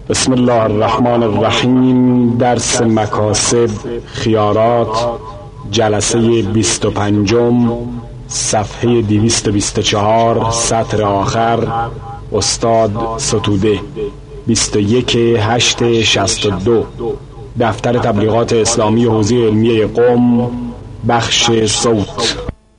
بسم الله الرحمن الرحیم. درس مکاسب خیارات، جلسه 25، صفحه 224، سطر آخر. استاد ستوده، 21/8/62. دفتر تبلیغات اسلامی حوزه علمیه قم، بخش صوت.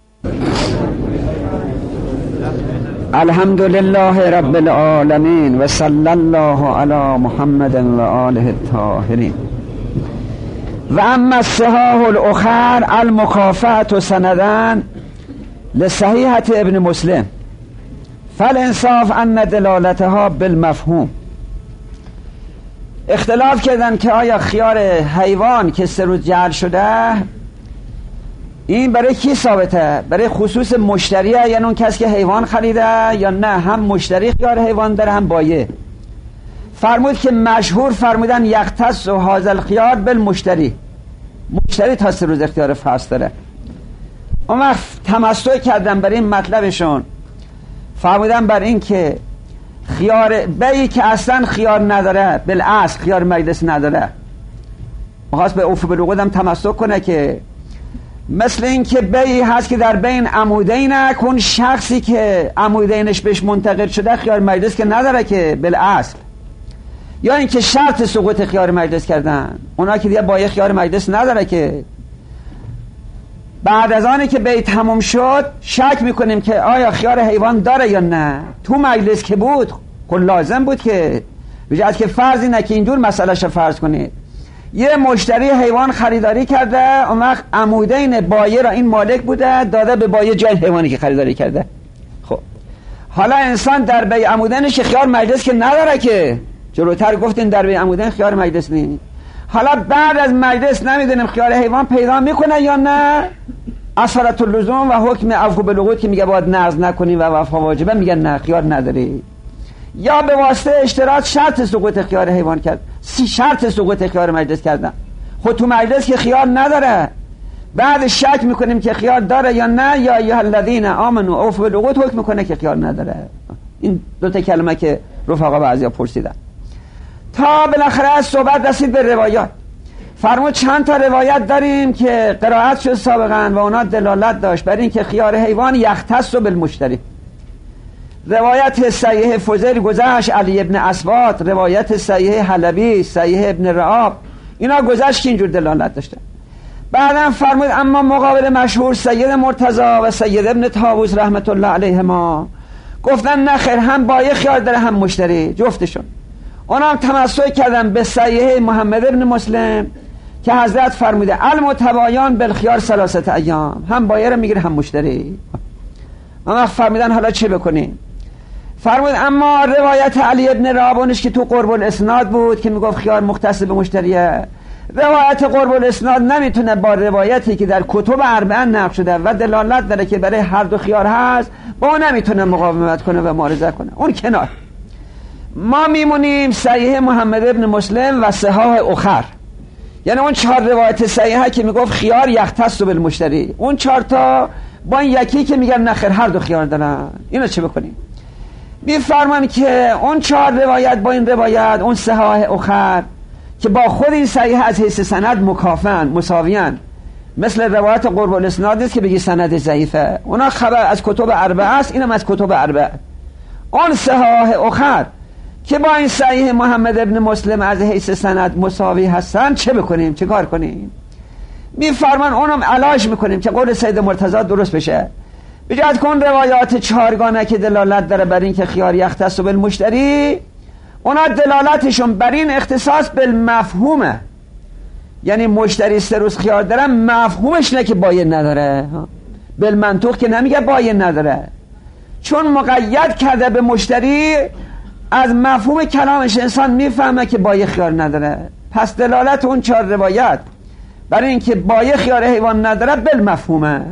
الحمد لله رب العالمین و صلی الله علی محمد و آله الطاهرین. و اما الصحاح الاخر المکافأة سندن لصحیحة ابن مسلم فالانصاف ان دلالتها بالمفهوم. اختلاف کردن که آیا خیار حیوان که 3 روز جعل شده این برای کی ثابته؟ برای خصوص مشتریه، یعنی اون کسی که حیوان خریده، یا نه هم مشتری خیار حیوان داره هم بایه؟ فرمود که مشهور فرمودن یختص و هذا الخیار بالمشتری، مشتری تا 3 روز اختیار فصل داره. اون وقت تمسک کردن برای این مطلبشون، فرمودن بر این که خیار بیعی که اصلا خیار نداره، بالاصل خیار مجلس نداره، میخواست به اوف بالعقود هم تمسک کنه که مثل این که بیعی هست که در بین عمودین، اون شخصی که عمودینش بهش منتقل شده خیار مجلس که نداره که بالاصل، یا این که شرط سقوط خیار مجلس کردن، اونا که دیگه بایع خیار مجلس نداره که بعد از آنی که بیع تموم شد شک میکنیم که آیا خیار حیوان داره یا نه. تو مجلس که بود خب لازم بود که بجاست که فرض اینه که اینجور مسئلهش فرض کنید، یه مشتری حیوان خریداری کرده، اون وقت عمودین بایع را این مالک بوده داده به بایع جای حیوانی که خریداری کرده. خب حالا انسان در بیع عمودینش خیار مجلس که نداره که، جلوتر گفتین در بیع عمودین خیار مجلس نیست. حالا بعد از مجلس نمیدونیم خیار حیوان پیدا میکنه یا نه. اثرت اللزوم و حکم عفو بالعقود که میگه باید نقض نکنی و وفا واجبه، میگن نه خیار نداری. یا به واسطه اشتراط شرط سقوط خیار حیوان کرد، شرط سقوط خیار مجلس کردن، خود تو مجلس که خیار نداره، بعد شک میکنیم که خیار داره یا نه. یا ایها الذین آمنوا اوفوا بالعقود حکم میکنه که خیار نداره. این 2 کلمه که رفقا بعضیا پرسیدن تا بالاخره صحبت رسید به روایات. فرمود چند تا روایت داریم که قرائت شد سابقا و اونا دلالت داشت بر این که خیار حیوان یختص بالمشتری. روایت صحیح فضیل گذشت، علی ابن اسبات، روایت صحیح حلبی، صحیح ابن رعاب، اینا گذشت که اینجور دلالت داشته. بعدم فرمود اما مقابل مشهور سید مرتضی و سید ابن طاووس رحمت الله علیهما گفتن نه خیر، هم بایع خیار داره هم مشتری، جفتشون. اونا هم تمسک کردن به صحیح محمد ابن مسلم که حضرت فرموده المتبایان بالخیار 3 ایام، هم بایع رو میگیره هم مشتری. اما فرمودن حالا چه بکنیم؟ فرمود اما روایت علی ابن رابونش که تو قرب الاسناد بود که میگفت خیار مختص به مشتریه، روایت قرب الاسناد نمیتونه با روایتی که در کتب اربعه نقل شده و دلالت داره که برای هر دو خیار هست، با اون نمیتونه مقاومت کنه و معارضه کنه. اون کنار ما میمونیم صحیح محمد ابن مسلم و صحاح اخر، یعنی اون 4 روایت صحیحه که میگفت خیار یختص بالمشتری، اون 4 تا با این یکی که میگن نخیر هر دو خیار دارن. اینو چه بکنیم؟ میفرمان که اون 4 روایت با این روایت، اون صحاح اخر که با خود این صحیح از حیث سند مکافئن، مساویان، مثل روایت قرب الاسناد نیست که بگی سند ضعیفه، اونا خبر از کتب اربعه است، اینم از کتب اربعه. اون صحاح اخر که با این صحیح محمد ابن مسلم از حیث سند مساوی هستن، چه بکنیم؟ چه کار کنیم؟ میفرمان اونم علاج میکنیم که قول سید مرتضی درست بشه. بجد کن روایات 4 که دلالت داره بر این که خیار یختص بالمشتری، اونا دلالتشون بر این اختصاص بالمفهومه، یعنی مشتری 3 روز خیار داره، مفهومش نه که بایع نداره، بالمنطق که نمیگه بایع نداره، چون مقید کرده به مشتری، از مفهوم کلامش انسان میفهمه که بایع خیار نداره. پس دلالت اون 4 روایت برای اینکه بایع خیار حیوان نداره بالمفهومه.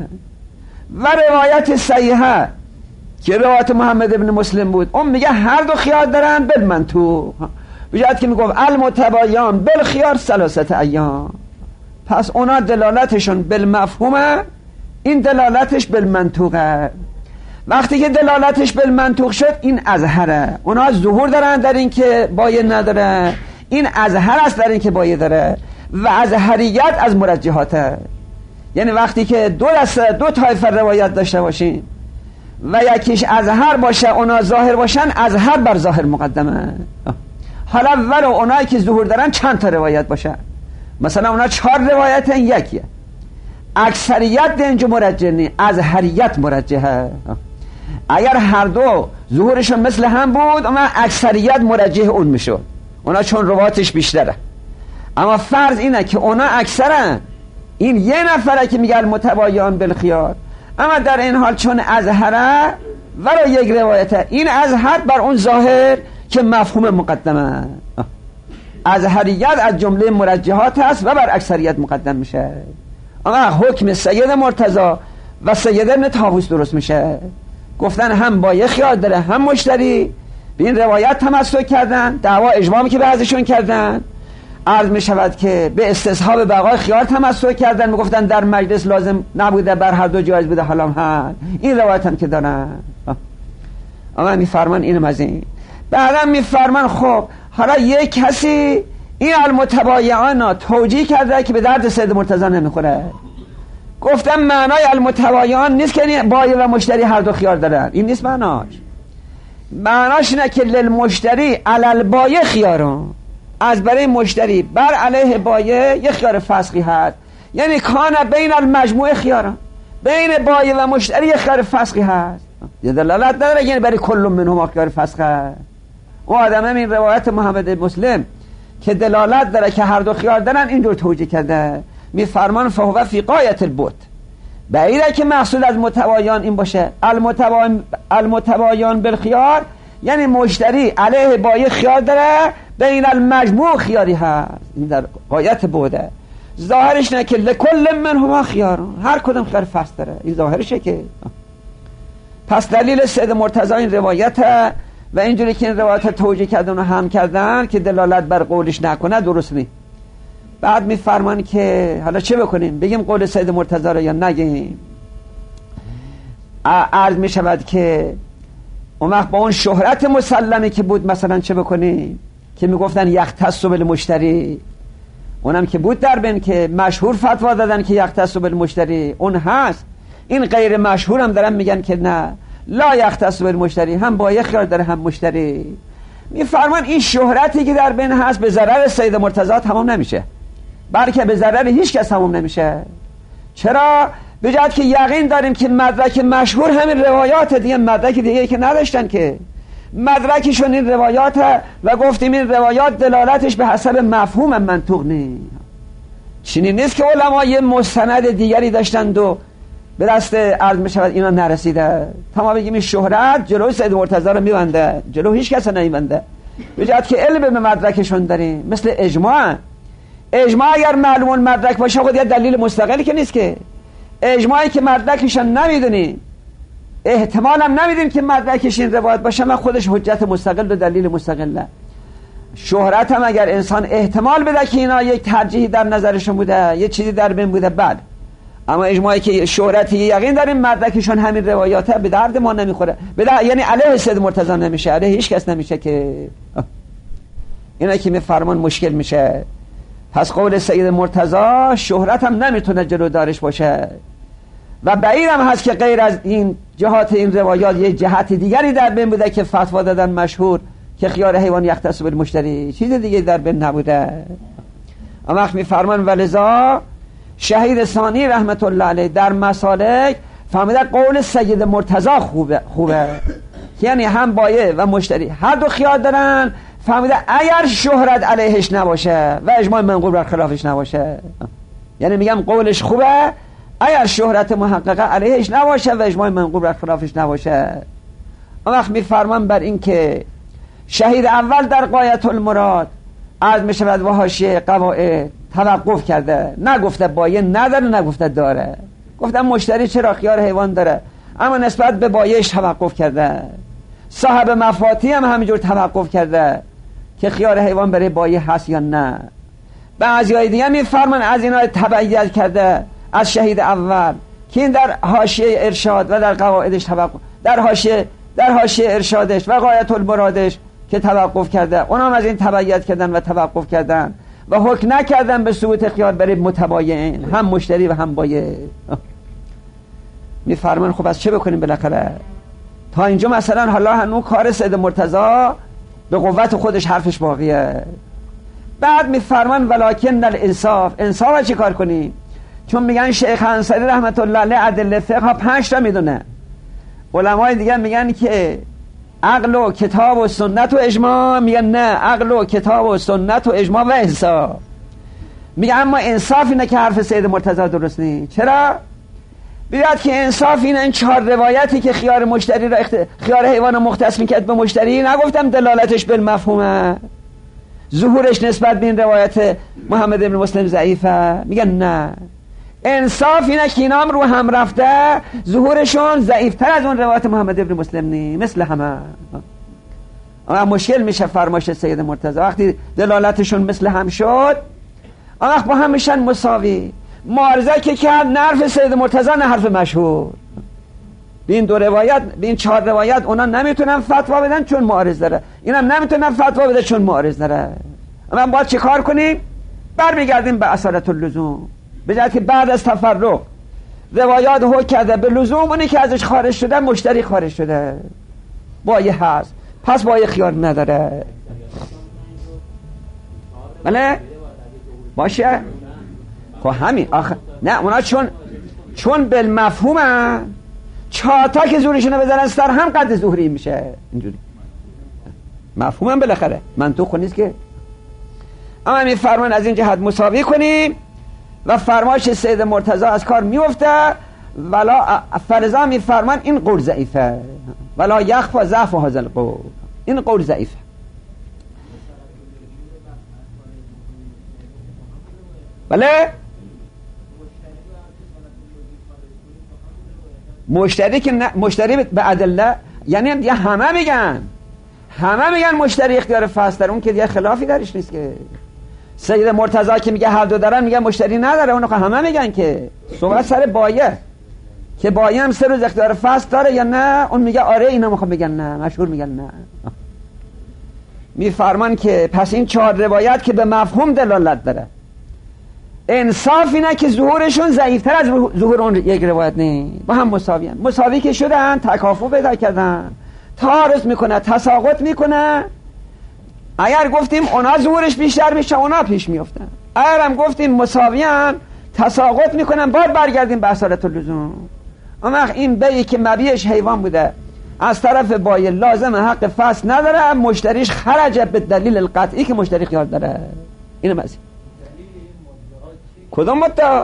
و روایت صحیحه که روایت محمد ابن مسلم بود، اون میگه هر دو خیار دارن بالمنطوق، بجد که میگفت المتبایان بالخیار 3 ایام. پس اونا دلالتشون بالمفهومه، این دلالتش بالمنطوقه. وقتی که دلالتش بالمنطوق شد این اظهره. اونا ظهور دارن در این که بایه نداره، این اظهر است در این که بایه داره و اظهریت از مرجحاته. یعنی وقتی که دو طایفه روایت داشته باشیم و یکیش اظهر باشه اونا ظاهر باشن، اظهر بر ظاهر مقدمه. حالا ولو اونایی که ظهور دارن چند تا روایت باشه، مثلا اونا 4 روایت یکیه، اکثریت دنج مرجح نی، اظهریت مرجحه. اگر هر دو ظهورشون مثل هم بود اما اکثریت مرجح اون میشد، اونا چون روایتش بیشتره. اما فرض اینه که اونا اکثرن، این یه نفره که میگه المتبایان بالخیار، اما در این حال چون اظهره ولو یک روایته، این اظهر بر اون ظاهر که مفهوم مقدمه. اظهریت از جمله مرجحات هست و بر اکثریت مقدم میشه. اما حکم سید مرتضی و سید ابن طاووس درست میشه. گفتن هم بایه خیار داره هم مشتری، به این روایت تمسک کردن، دعوا اجماعی که به ازشون کردن عرض می شود که به استصحاب بقای خیار تمسک کردن، میگفتن در مجلس لازم نبوده، بر هر دو جایز بوده، حالا هم این روایت هم که دارن. اما میفرمان اینم از این. بعدا میفرمان خب حالا یک کسی این المتبایعان توجیه کرده که به درد سید مرتضی نمیخوره. گفتم معنای المتبایعان نیست که بایع و مشتری هر دو خیار دارن، این نیست معناش. معناش اینه که للمشتری علی البایع خیارون، از برای مشتری بر علیه بایع یک خیار فسخی هست. یعنی کان بین المجموع خیارون، بین بایع و مشتری یک خیار فسخی هست. یه دلالت نداره یعنی برای کل منهم خیار فسخه. او آدم این روایت محمد مسلم که دلالت داره که هر دو خیار دارن اینجور توجیه کرده. میفرمان فهو فی غایت البعد، بعیده که مقصود از متبایان این باشه. المتبایان بالخیار یعنی مشتری علیه بایع خیار داره، بین المجموع خیاری هست، این در غایت بعده. ظاهرش نه که لکل منهما خیار، هر کدوم خیار فصل داره، این ظاهرشه. که پس دلیل سید مرتضی این روایت و اینجوری که این روایت توجیه کردن و هم کردن که دلالت بر قولش نکنه درست نیست. بعد میفرمان که حالا چه بکنیم، بگیم قول سید مرتضی رو یا نگیم؟ عرض می شود که اون وقت با اون شهرت مسلمه که بود مثلا چه بکنیم که میگفتن یختص بالمشتری، اونم که بود در بین که مشهور فتوا دادن که یختص بالمشتری اون هست. این غیر مشهور هم دارن میگن که نه لا یختص بالمشتری، هم بایع خیار داره هم مشتری. میفرمان این شهرتی که در بین هست به ضرر سید مرتضی تمام نمیشه، بلکه به ضرر هیچ کس تمام نمیشه. چرا؟ به جهت که یقین داریم که مدرک مشهور همین روایات دیگه، مدرک دیگه که نداشتن که مدرکشون این روایات و گفتیم این روایات دلالتش به حسب مفهوم منطوق نیست. چنین نیست که علمای مستند دیگری داشتند و به دست عرض می شود اینا نرسیده. تا ما بگیم این شهرت جلوی سید مرتضی رو میبنده، جلو هیچ کس نمیبنده، به جهت که علم به مدرکشون داریم. مثل اجماع اگر معلوم مدرک باشه خود یه دلیل مستقلی که نیست. که اجماعی که مدرکشون نمیدونیم، احتمال هم نمیدیم که مدرکش این روایت باشه، من خودش حجت مستقل و دلیل مستقله. شهرت هم اگر انسان احتمال بده که اینا یک ترجیحی در نظرشون بوده، یه چیزی در بین بوده، بعد اما اجماعی که شهرتی یقین داریم مدرکشون همین روایاته، به درد ما نمیخوره، یعنی علیه سید مرتضی نمیشه، علیه هیچ کس نمیشه. که اینا که میفرمان مشکل میشه. پس قول سید مرتضی شهرت هم نمیتونه جلو دارش باشه و بعید هم هست که غیر از این جهات این روایات یه جهت دیگری در بین بوده که فتوا دادن مشهور که خیار حیوان یختص بالمشتری، چیز دیگه در بین نبوده. اما وقت میفرمان ولذا شهید ثانی رحمت الله علیه در مسالک فهمیده قول سید مرتضی خوبه یعنی هم بایع و مشتری هر دو خیار دارن. فهمیده اگر شهرت علیهش نباشه و اجماع منقول بر خلافش نباشه، یعنی میگم قولش خوبه اگر شهرت محققه علیهش نباشه و اجماع منقول بر خلافش نباشه. اون وقت میفرمان بر این که شهید اول در غایت المراد عرض میشود و حاشیه قواعد توقف کرده، نگفته بایع نداره نگفته داره، گفتم مشتری چرا خیار حیوان داره، اما نسبت به بایعش توقف کرده. صاحب مفاتی هم همینجور توقف کرده که خیار حیوان برای بایع هست یا نه. بعضیای دیگه میفرمان از اینا تبعیت کرده از شهید اول که این در حاشیه ارشاد و در قواعدش توقف، در حاشیه ارشادش و غایت المرادش که توقف کرده، اونام از این تبعیت کردن و توقف کردن و حکم نکردن به ثبوت خیار برای متباین، هم مشتری و هم بایع. میفرمان خب از چه بکنیم بالاخره؟ تا اینجا مثلا حالا هنوز کار سید مرتضی به قوت خودش حرفش باقیه. بعد میفرمان ولکن الانصاف، انصاف چی کار کنیم؟ چون میگن شیخ انصاری رحمت الله علیه ادله فقه 5 تا میدونه، علمای دیگه میگن که عقل و کتاب و سنت و اجماع، میگن نه، عقل و کتاب و سنت و اجماع و انصاف. میگن اما انصاف اینه که حرف سید مرتضی درست نیست. چرا؟ بیاد که انصاف اینه این 4 روایتی که خیار مشتری را خیار حیوان رو مختص میکرد به مشتری، نگفتم دلالتش بالمفهومه، ظهورش نسبت به این روایت محمد ابن مسلم ضعیفه. میگن نه، انصاف اینه که اینا هم رو هم رفته، ظهورشون ضعیفتر از اون روایت محمد ابن مسلم نی، مثل همه. اما مشکل میشه فرمایش سید مرتضی وقتی دلالتشون مثل هم شد، اما با هم میشن مساوی. معارضه که کرد نه حرف سید مرتضی نه حرف مشهور. به این 2 روایت، به این 4 روایت اونا نمیتونن فتوا بدن چون معارض داره، اینم نمیتونن فتوا بده چون معارض داره. اما باید چه کار کنیم؟ برمیگردیم به اصالت اللزوم، به جهت که بعد از تفرق روایات حکم کرده به لزوم اونی که ازش خارج شده مشتری خارج شده، بایع هست، پس بایع خیار نداره. بله باشه. خب همین آخه نه، اونا چون بالمفهومه 4 تا که زورشونو بزنن سر هم قد ظهوری میشه، اینجوری مفهومم بالاخره منطق نیست که. اما میفرمان از این جهت مساوی کنیم و فرمایش سید مرتضی از کار میفته. ولا فرضا میفرمان این قول ضعیفه، ولا یخفى ضعف هذا القول، این قول ضعیفه. بله مشتری که مشتری به ادله، یعنی دیگه همه میگن مشتری اختیار فصل داره، اون که دیگه خلافی درش نیست که. سید مرتضی که میگه هر دو دارن، میگه مشتری نداره، اون همه میگن که صحبت سر بایع که بایع هم 3 روز اختیار فصل داره یا نه، اون میگه آره، اینا میخوام بگن نه، مشهور میگن نه. میفرمان که پس این 4 روایت که به مفهوم دلالت داره، انصاف اینه که ظهورشون ضعیفتر از ظهور اون یک روایت نیست، با هم مساویان. مساوی که شدن تکافؤ پیدا کردن، تعارض میکنه، تساقط میکنه. اگر گفتیم اونا ظهورش بیشتر میشه، اونا پیش میافتن. اگر هم گفتیم مساویان، تساقط میکنن، باید برگردیم به اصالت اللزوم. اما این بیعی که مبیعش حیوان بوده از طرف بایع لازم حق فصل نداره، مشتریش خرج به دلیل القطعی که مشتری خیال داره. اینه مزید. کدوم مدعا؟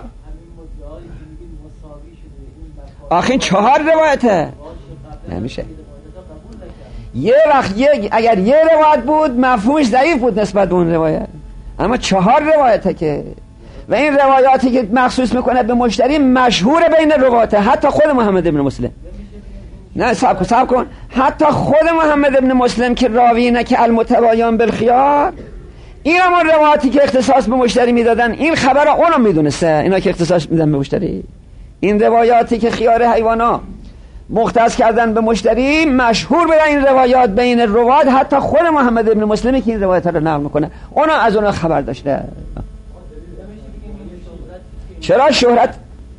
آخه 4 روایته نمیشه. یه وقت اگر یه روایت بود مفهومش ضعیف بود نسبت به اون روایت، اما 4 روایته که، و این روایاتی که مخصوص میکنه به مشتری مشهور بین روایته. حتی خود محمد ابن مسلم، نه صبر کن، حتی خود محمد ابن مسلم که راوی اینه که المتباین بالخیار، این هم روایاتی که اختصاص به مشتری میدادن، این خبر اونم میدونسته، اینا که اختصاص میدن به مشتری. این روایاتی که خیار حیوانا مختص کردن به مشتری مشهور به این روایات بین روایات، حتی خود محمد ابن مسلمی که این روایت رو نقل میکنه اونا از اونا خبر داشته. چرا شهرت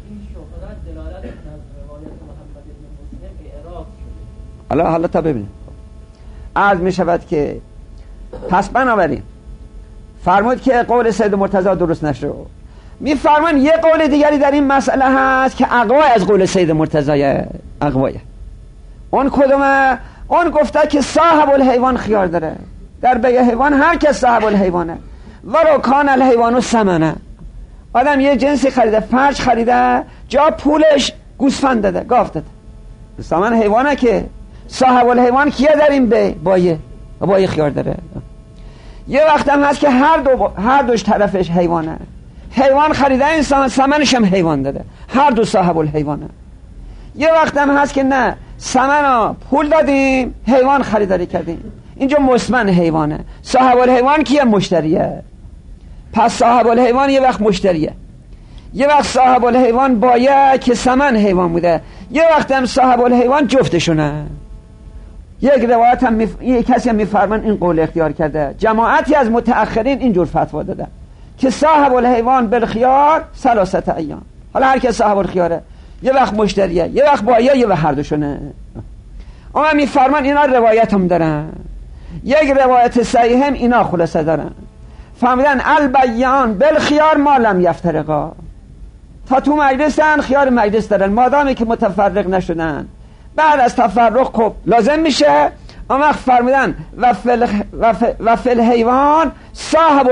حالا تا ببینیم. عرض می شود که پس بنابراین فرمود که قول سید مرتضی درست نشد. میفرمان یه قول دیگری در این مسئله هست که اقوای از قول سید مرتضی، اقوای اون کدومه؟ اون گفته که صاحب الحیوان خیار داره در بیع حیوان، هر کس صاحب الحیوانه ولو کان الحیوان ثمنه. آدم یه جنسی خریده، فرج خریده، جا پولش گوسفند داده، گاو داده، ثمن حیوانه که صاحب الحیوان کیه در این بیع؟ بایع خیار داره. یه وقت هم هست که هر دوش طرفش حیوانه، حیوان خریده، انسان ثمنش هم حیوان داده، هر دو صاحب الحیوانه. یه وقت هم هست که نه، ثمن پول دادیم، حیوان خریداری کردیم، اینجا مسمن حیوانه، صاحب الحیوان کیه؟ مشتریه. پس صاحب الحیوان یه وقت مشتریه، یه وقت صاحب الحیوان باید که ثمن حیوان بوده، یه وقت هم صاحب الحیوان جفتشونه. یک روایت هم یک کسی هم میفرمان این قول اختیار کرده، جماعتی از متأخرین اینجور فتوا داده که صاحب الحیوان بالخیار 3 ایام. حالا هر کس صاحب الخیاره، یه وقت مشتریه، یه وقت باید، یه وقت هر دوشونه. اما میفرمان اینا روایت هم دارن، یک روایت صحیح هم اینا خلاصه دارن، فهمیدن البیان بالخیار ما لم یفترقا، تا تو مجلسن خیار مجلس دارن مادامی که متفرق نشدن. بعد از تفرق خب لازم میشه اما فرمودن و فی الحیوان صاحب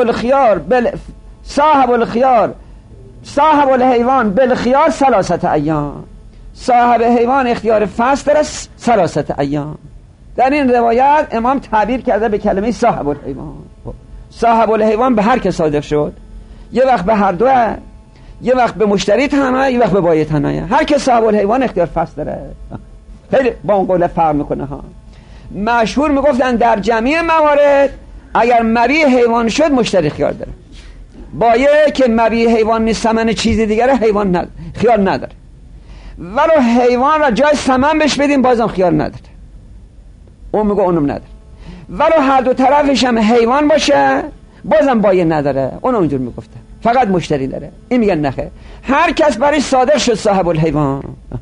الحیوان بالخیار 3 ایام. صاحب حیوان اختیار فصل داره 3 ایام. در این روایت امام تعبیر کرده به کلمه صاحب الحیوان. صاحب الحیوان به هر که صادق شد، یه وقت به هر دوه، یه وقت به مشتری تنها، یه وقت به بایع تنها. هر که صاحب الحیوان اختیار فصل داره. خیلی با اون قول فرق میکنه ها. مشهور میگفتن در جمعی موارد اگر مبیع حیوان شد مشتری خیار داره، بایع که مبیع حیوان نیست ثمن چیزی دیگره حیوان خیار نداره، ولو حیوان را جای ثمن بهش بدیم بازم خیار نداره، اون میگه اونم نداره. ولو هر دو طرفش هم حیوان باشه بازم بایع نداره، اون اونجور میگفته فقط مشتری داره. این میگن نخه، هر کس برای صادق شد صاحب الحیوان.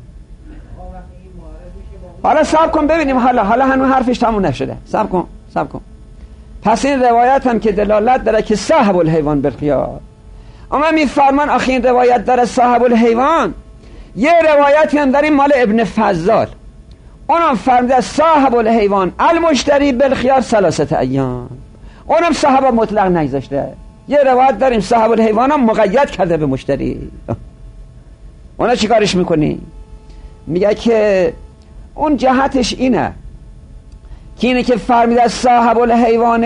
حالا صبر کن ببینیم، حالا هنوز حرفش تموم نشده، صبر کن. پس این روایت هم که دلالت داره که صاحب الحیوان بالخیار. اما میفرمان آخه این روایت داره صاحب الحیوان، یه روایتی هم داریم مال ابن فضال، اونم فرموده صاحب الحیوان المشتری بالخیار 3 ایام. اونم صاحب مطلق نگذاشته. یه روایت داریم صاحب الحیوان هم مقید کرده به مشتری. اونا چی کارش میکنی؟ میگه که اون جهتش اینه که فرمیده صاحب الحیوان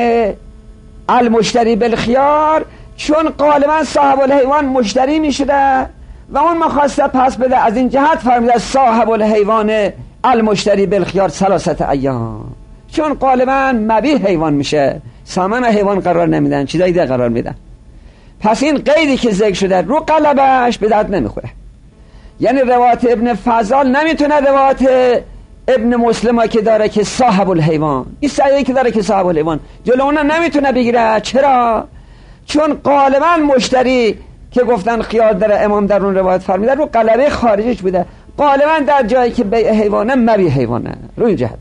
المشتری بالخیار، چون غالبا صاحب الحیوان مشتری میشده و اون مخواسته پس بده، از این جهت فرمیده صاحب الحیوان المشتری بالخیار 3 ایام، چون غالبا مبیع حیوان میشه، ثمن حیوان قرار نمیدن، چیزایی دیگه قرار میدن. پس این قیدی که ذکر شده رو قلبش به درد نمیخوره. یعنی روایت ابن فضال نمیتونه روایت ابن مسلمه که داره که صاحب الحیوان، این صحیحی که داره که صاحب الحیوان، جلو اونا نمیتونه بگیره. چرا؟ چون غالبا مشتری که گفتن خیار داره، امام در اون روایت فرمیده رو قلبه خارجش بوده، غالبا در جایی که بیع حیوانه مبیع حیوانه. رو این جهت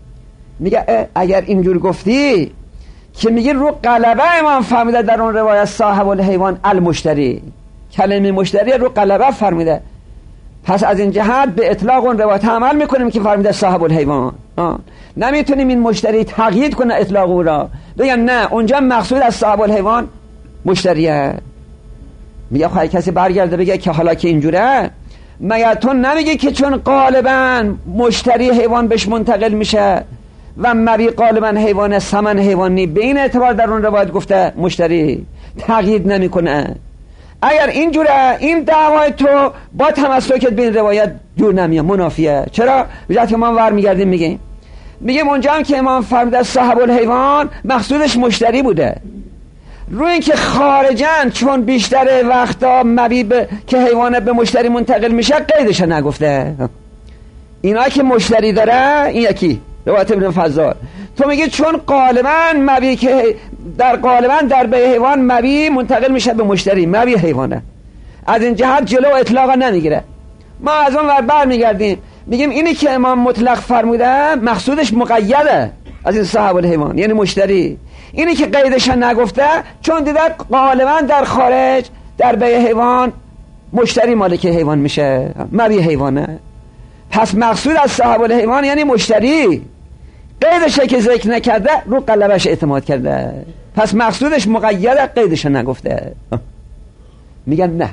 میگه اگر اینجور گفتی که میگه رو قلبه امام فرمیده در اون روایت صاحب الحیوان المشتری، کلمه مشتری رو قلبه فرمیده، پس از این جهت به اطلاق اون روایت عمل میکنیم که فرمیده صاحب الحیوان. نمیتونیم این مشتری تقیید کنه اطلاق او را، بگن نه اونجا مقصود از صاحب الحیوان مشتریه. میگه خواهی کسی برگرده بگه که حالا که اینجوره، مگر تو نمیگی که چون غالبا مشتری حیوان بهش منتقل میشه و مبیع غالبا حیوان ثمن حیوانی، به این اعتبار در اون روایت گفته مشتری تقیید نمیکنه. اگر اینجوره این دعوای تو با تمسکت به این روایت جور نمیاد، منافیه. چرا؟ وجهت که ما ور میگردیم میگیم اونجا هم که امام فرموده صاحب الحیوان مقصودش مشتری بوده، روی این که خارجن چون بیشتر وقتا مبیع که حیوانه به مشتری منتقل میشه قیدش نگفته. اینا که مشتری داره، این یکی روایت ابن فضال، تو میگی چون غالبا مبیع که غالبا در بیع حیوان مبیع منتقل میشه به مشتری، مبیع حیوانه، از این جهت جلو اطلاق نمیگیره. ما از اون ور بر میگردیم میگیم اینی که امام مطلق فرموده مقصودش مقیده از این صاحب الحیوان، یعنی مشتری. اینی که قیدش نگفته چون دیده غالبا در خارج در بیع حیوان مشتری مالک حیوان میشه، مبیع حیوانه، پس مقصود از صاحب الحیوان یعنی مشتری. قیدش که ذکر نکرده رو قلبش اعتماد کرده، پس مقصودش مقیده، قیدش نگفته. میگن نه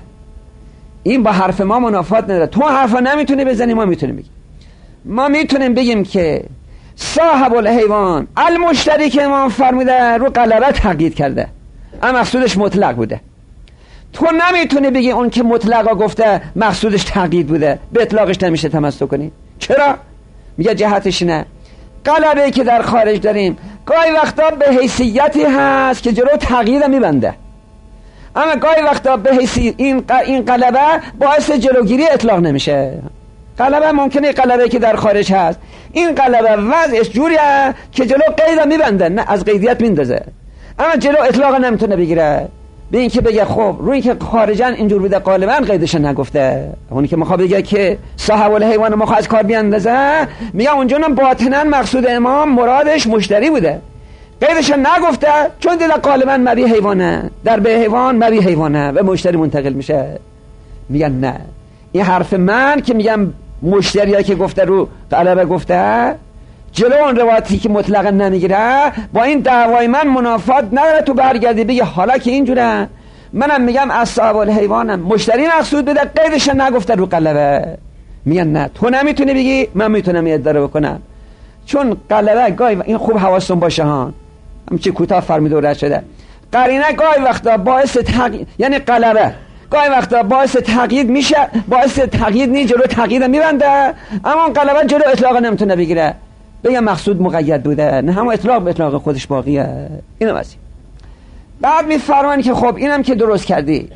این با حرف ما منافات نداره، تو حرفا نمیتونی بزنی، ما میتونیم بگیم. ما میتونیم بگیم که صاحب الحیوان المشتری که امام فرموده رو قلبه تقیید کرده، اما مقصودش مطلق بوده. تو نمیتونی بگی اون که مطلقا گفته مقصودش تقیید بوده، به اطلاقش نمیشه تمسک کنی. چرا؟ میگه جهتش نه، قلبه که در خارج داریم گاهی وقتا به حیثیتی هست که جلو تقیید میبنده. اما گاهی وقتا به حیث این قلبه باعث جلوگیری اطلاق نمیشه. قلبه ممکنه قلبه که در خارج هست، این قلبه وضعش جوریه که جلو قید میبنده، نه از قیدیت میندازه، اما جلو اطلاق نمیتونه بگیره. به این که بگه خب روی که خارجا اینجور بوده غالبا قیدش نگفته. اونی که میخواد بگه که صاحب الحیوان ما از کار بیاندازه، میگه اونجا باطنا مقصود امام مرادش مشتری بوده، قیدش نگفته چون دیگه غالبا مبی حیوانه، در به حیوان مبی حیوانه و مشتری منتقل میشه. میگن نه، این حرف من که میگم مشتریه که گفته رو قلبه گفته، جلو اون روایتی که مطلقا نمیگیره با این دعوای من منافات نداره. تو برگردی بگی حالا که اینجوره، منم میگم از صاحب الحیوانم، مشتری مقصود بده، قیدش نگفته رو قلبه. میگن نه، تو نمیتونی بگی، من میتونم یه ادعا بکنم. چون قلبه گاهی این خوب حواستون باشه ها، همچی کوتاه فرمید و رد شده. قرینه گاهی وقتا باعث تغییر، یعنی قلبه گاهی وقتا باعث تقیید میشه، باعث تقیید نی جلو تقیید میبنده، اما اون قلبه جلو اطلاق نمیتونه بگیره. بگم مقصود مقید بوده، نه همون اطلاق به اطلاق خودش باقیه. اینم از این. بعد میفرمان که خب اینم که درست کردی،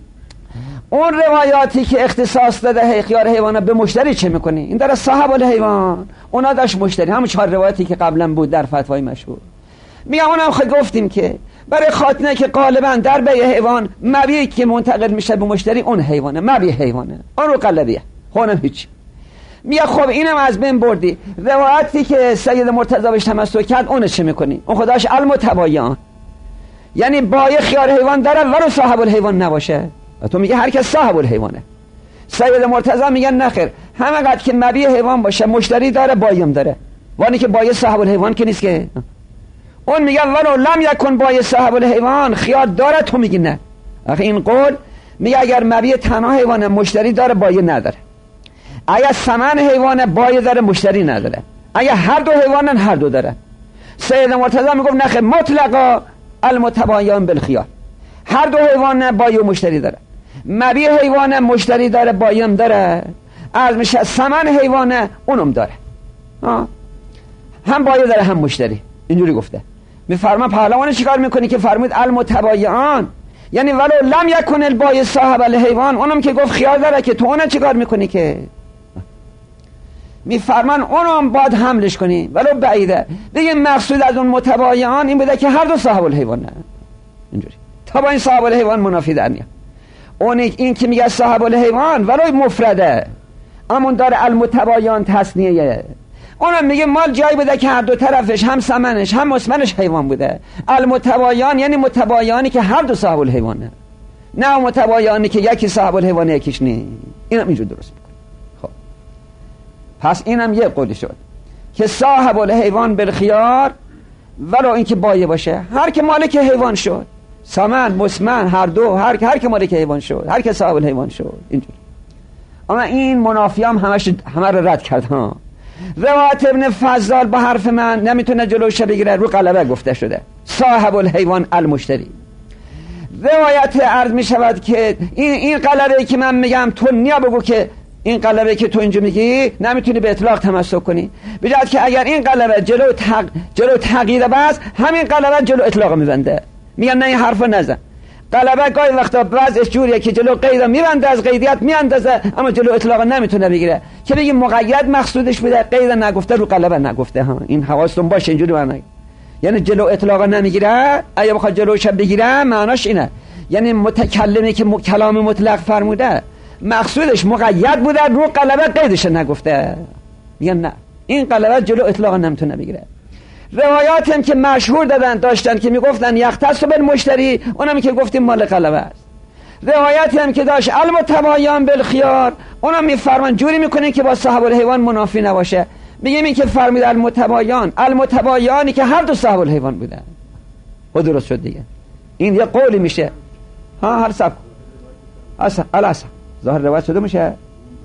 اون روایاتی که اختصاص داده خیار حیوانات به مشتری چه میکنی؟ این در صاحب الحیوان اونا داشت مشتری، همون 4 روایاتی که قبلا بود در فتوای مشهور. میگم اونم خود گفتیم که برای خاطنه که غالبا در بیع حیوان مبیعی که منتقل میشه به مشتری اون حیوانه، مبیع حیوانه، اون رو قلبیه، خونم هیچ. میگه خب اینم از بین بردی، روایتی که سید مرتضی بهش تمسک کرد اون چه میکنی؟ اون خداش المتبایان، یعنی بای خیار حیوان داره ولو صاحب الحیوان نباشه. تو میگه هر کس صاحب الحیوانه. سید مرتضی میگن نخیر، همینقدر که مبیع حیوان باشه مشتری داره بایم داره، وانی که بای صاحب الحیوان که نیست که. اون میگه ولو لم یکن بای صاحب الحیوان، خیار داره، تو میگی نه. آخه این قول میگه اگر مبیع تنها حیوانه مشتری داره بای نداره، اگر ثمن حیوانه بای داره مشتری نداره، اگر هر دو حیوانن هر دو داره. سید مرتضی میگفت نخیر، مطلقا المتبایان بالخیار، هر دو حیوان بای و مشتری داره، مبیع حیوان مشتری داره بایم داره، از میشه ثمن حیوان اونم داره، هم بای داره هم مشتری. اینجوری گفته. میفرما پهلوان چیکار میکنی که فرمود المتبایان، یعنی ولو لم یکن البای صاحب الحیوان، اونم که گفت خیار داره که تو اون چیکار میکنی که میفرمان اونم باید حملش کنی ولو بعیده. دیگه مقصود از اون متبایان این بوده که هر دو صاحب الحیوان نه. اینجوری تا با این صاحب الحیوان منافی در میاد. اون این که میگه صاحب الحیوان ولو مفرده، اما داره المتبایان تثنیه، اونم میگه مال جایی بوده که هر دو طرفش هم ثمنش هم مسمنش حیوان بوده. المتبایان یعنی متبایانی که هر دو صاحب الحیوانه، نه متبایانی که یکی صاحب الحیوان یکیش نه. اینم اینجور درست میکنه. خب پس اینم یه قولی شد که صاحب الحیوان بالخیار ولو اینکه بایه باشه، هر که مالک حیوان شد، ثمن مسمن هر دو، هر که مالک حیوان شد، هر که صاحب الحیوان شد. اینجور. اما این منافیام همه رو رد کرد ها. روایت ابن فضال با حرف من نمیتونه جلوش بگیره، رو قلبه گفته شده صاحب الحیوان المشتری. روایت عرض می شود که این قلبه که من میگم تو نیا بگو که این قلبه که تو اینجا میگی نمیتونی به اطلاق تمسک کنی، بجد که اگر این قلبه جلو تغییر بس، همین قلبه جلو اطلاق میبنده. میگن نه این حرفو نزن. قلبه گاهی وقتا وضعش جوریه که جلو قید میبنده، از قیدیت میاندازه، اما جلو اطلاق نمیتونه بگیره. که بگیم مقید مقصودش بوده، قید نگفته، رو قلبه نگفته. ها این حواستون باشه اینجوری معنی. یعنی جلو اطلاق نمیگیره، اگه بخواد جلوش بگیره معناش اینه، یعنی متکلمی که کلام مطلق فرموده مقصودش مقید بوده، رو قلبه قیدش نگفته. میگن نه این قلبه جلو اطلاق نمیتونه بگیره. روایات هم که مشهور داشتن که میگفتن یختص بالمشتری، اونم که گفتیم مال قلبه است. روایاتی هم که داشت المتبایان بالخیار، اونم میفرمان جوری میکنه که با صاحب الحیوان منافی نباشه. میگیم این که فرمید المتبایانی که هر دو صاحب الحیوان بودن. و درست شد دیگه. این یه قولی میشه. هر سب اصلا ظاهر روایت شده میشه،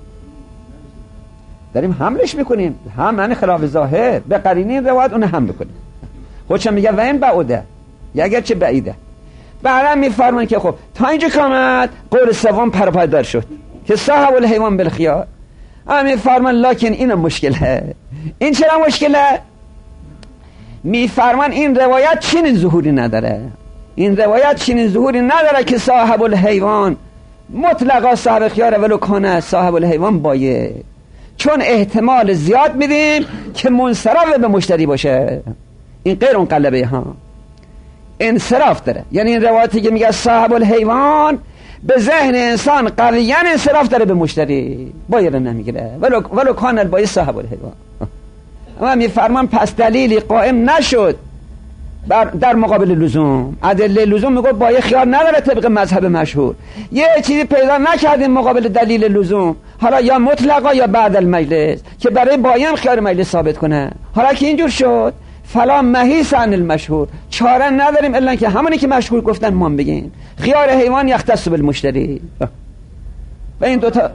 داریم حملش میکنیم، هم معنی خلاف ظاهر به قرینه روایت اون هم بکنیم. خودشم میگه و این بعوده یا اگر چه بعیده. بعدا میفرمان که خب تا اینجا کامد قول سوم پرپایدار شد که صاحب الحیوان بالخیار. اما میفرمان لکن اینم مشکله. این چرا مشکله؟ میفرمان این روایت چنین ظهوری نداره. این روایت چنین ظهوری نداره که صاحب الحیوان مطلقا صاحب خیاره ولو کنه صاحب الحیوان بایه، چون احتمال زیاد میدیم که منصرف به مشتری باشه. این غیر اون قلبه ها انصراف داره. یعنی این روایتی که میگه صاحب الحیوان به ذهن انسان قویاً انصراف داره به مشتری، بایه رو نمیگیره ولو کان البایه صاحب الحیوان. اما میفرمان پس دلیلی قائم نشد در مقابل لزوم. ادله لزوم میگه بایه خیار نداره طبق مذهب مشهور. یه چیزی پیدا نکردیم مقابل دلیل لزوم، حالا یا مطلقا یا بعد المجلس، که برای بایه هم خیار مجلس ثابت کنه. حالا که اینجور شد فلا محیص عن المشهور، چاره نداریم الا که همونی که مشهور گفتن ما بگیم خیار حیوان یختص بالمشتری. و این دوتا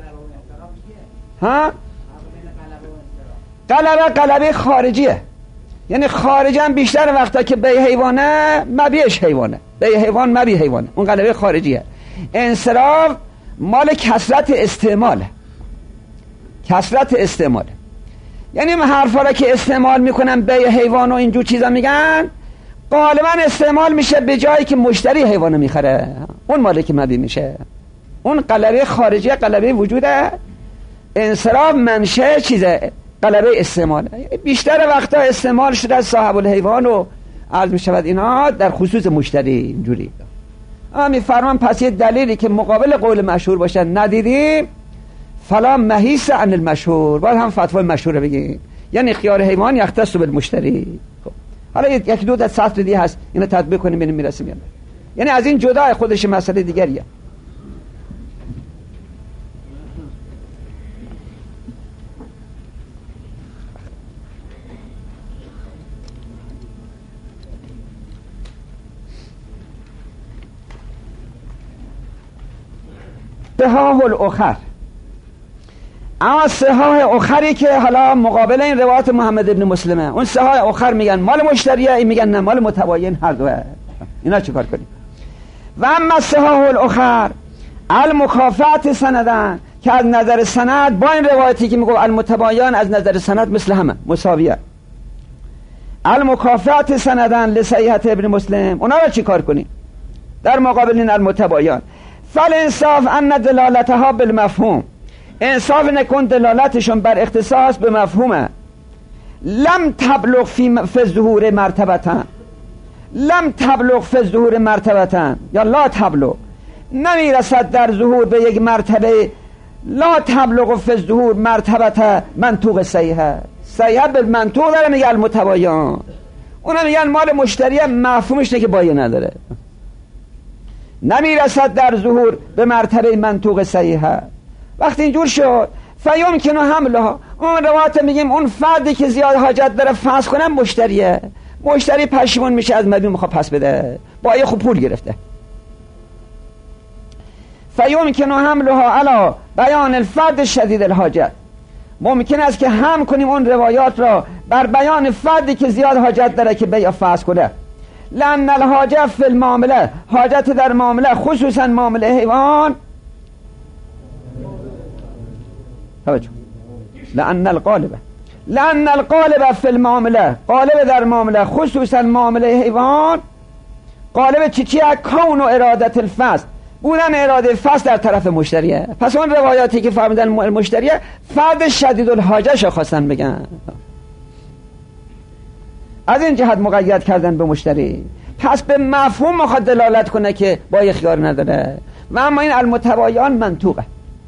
ها قلبه خارجیه، یعنی خارجی هم بیشتر وقتا که به حیوانه مبیش حیوانه، به حیوان مبی حیوانه، اون قلبه خارجیه. انصراف مال کثرت استعماله، کثرت استعماله. یعنی حرفا را که استعمال میکنن به حیوان و اینجور چیزا میگن غالبا استعمال میشه به جایی که مشتری حیوانو میخره، اون مالک مبی میشه. اون قلبه خارجی قلبه وجوده. انصراف منشه چیزه قلبه استعماله. بیشتر وقتا استعمال شده از صاحب الحیوان و عرض میشود اینا در خصوص مشتری اینجوری. اما میفرمان پس یه دلیلی که مقابل قول مشهور باشه ندیدیم فلا محیص عن المشهور، باید هم فتوای مشهور بگیم، یعنی خیار حیوان یختص بالمشتری. خب حالا یک دو تا سطر دیگه هست اینو تطبیق کنیم ببینیم میرسیم یا نه. یعنی از این جدا خودش مسئله دیگریه. صحاح الاخر، اما صحاح اخری که حالا مقابل این روایت محمد ابن مسلمه، اون صحاح اخر میگن مال مشتریه، این میگن نه مال متباین، هر دوه. اینا چیکار کنیم؟ و اما صحاح الاخر المکافات سندن، که از نظر سند با این روایتی که میگه المتباین از نظر سند مثل همه مساویه، المکافات سندن لصحیحه ابن مسلم، اونا رو چیکار کنیم در مقابل این المتباین؟ فالانصاف ان دلالتها بالمفهوم، انصاف نکن دلالتشون بر اختصاص به مفهومه. لم تبلغ فی الظهور مرتبتن، لم تبلغ فی الظهور مرتبتن یا لا تبلغ، نمیرسد در ظهور به یک مرتبه. لا تبلغ فی الظهور مرتبت منطوق صحیحه، صحیحه به منطوق داره میگه المتباین، اونا میگن مال مشتری مفهومش نه که بایه نداره، نمیرسد در ظهور به مرتبه منطوق صحیحه. وقتی اینجور شد فیمکنه حملها، اون روایت میگیم اون فردی که زیاد حاجت داره فسخ کنه مشتریه، مشتری پشیمون میشه از مبی میخواد پس بده، با یه خوب پول گرفته. فیمکنه حملها علی بیان الفرد شدید الحاجت، ممکن است که هم کنیم اون روایات را بر بیان فردی که زیاد حاجت داره که بیا فسخ کنه. لأن الحاجت فی المعامله، حاجت در معامله خصوصا معامله حیوان، توجه، لأن القالب فی المعامله، قالب در معامله خصوصا معامله حیوان، قالب چی کون و ارادت الفصل، بودن اراده فصل در طرف مشتریه. پس اون روایاتی که فهمیدن مشتریه فرد شدید الحاجه شو خواستن بگن، از این جهت مقید کردن به مشتری، پس به مفهوم میخواد دلالت کنه که با خیار نداره. و اما این المتباین منطوقه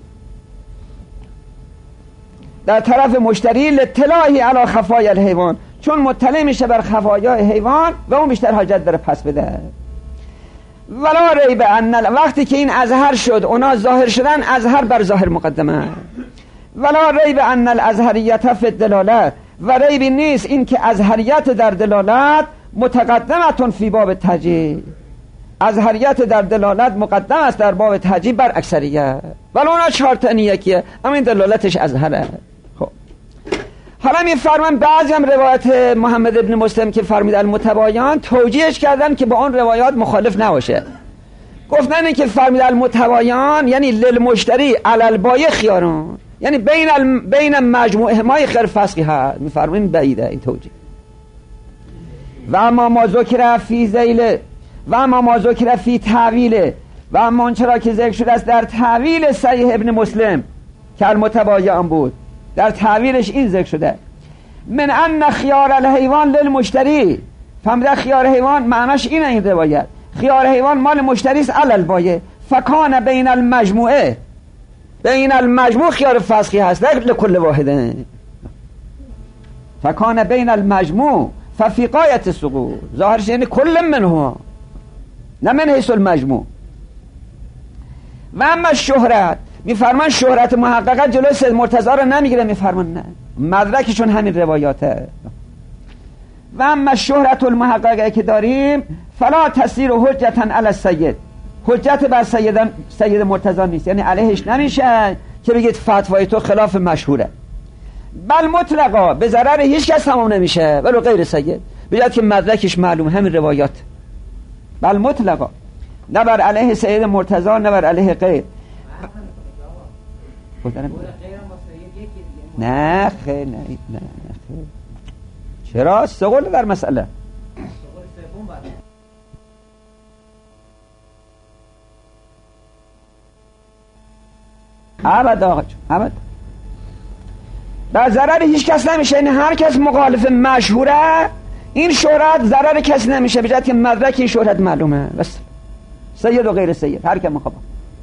در طرف مشتری لطلاعی علی خفای الحیوان، چون مطلع میشه بر خفایای حیوان و اون بیشتر حاجت داره پس بده. ولا ریب ان، وقتی که این اظهر شد اونا ظاهر شدن، اظهر بر ظاهر مقدمه. ولا ریب ان الازهریت فی الدلاله، و ریبی نیست این که ازهریت در دلالت متقدمتون فی باب تجیب، ازهریت در دلالت مقدم است در باب تجیب بر اکثریت، ولی اونا 4 تا یکیه، اما این دلالتش ازهره. خب حالا میفرمان بعضی هم روایت محمد ابن مسلم که فرمید المتباین توجیهش کردن که با اون روایات مخالف نباشه، گفتن این که فرمید المتباین یعنی للمشتری علی البایع خیارون، یعنی بین مجموعه ما خیر فسخی هست، میفرمین بعیده این توجیه. و اما ما ذکر فی ذیل، و اما ما ذکر فی تعویل و اما آنچه را که ذکر شده است در تعویل صحیح ابن مسلم که المتبایعان بود، در تعویلش این ذکر شده من ان خیار الحیوان للمشتری. فهمیده خیار حیوان معناش اینه، این روایت خیار حیوان مال مشتری است علی البایع، فکان بین المجموعه، بین المجموع خیار فسخی هست نه لکل واحده، فکان بین المجموع ففی غایت السقوط، ظاهرش یعنی کل منها نه من حیث المجموع. و اما شهرت، میفرمان شهرت محققت جلوی سید مرتضی رو نمیگیره، میفرمان نه مدرکشون همین روایاته. و اما شهرت المحققه که داریم فلا تصیر حجتا علی السید، حجت بر سید مرتضی نیست، یعنی علیهش نمیشه که بگید فتوای تو خلاف مشهوره، بل مطلقا به ضرر هیچ کس تمام نمیشه ولو غیر سید، بجد که مدرکش معلوم همین روایات، بل مطلقا نه بر علیه سید مرتضی نه بر علیه غیر. نه خیر نه خیر، چرا سقول در مسئله ابد آقا ابد بر ضرر هیچ کس نمیشه، یعنی هر کس مخالف مشهوره این شهرت ضرر کسی نمیشه، بجد که مدرک این شهرت معلومه بس، سید و غیر سید هر که مخالف.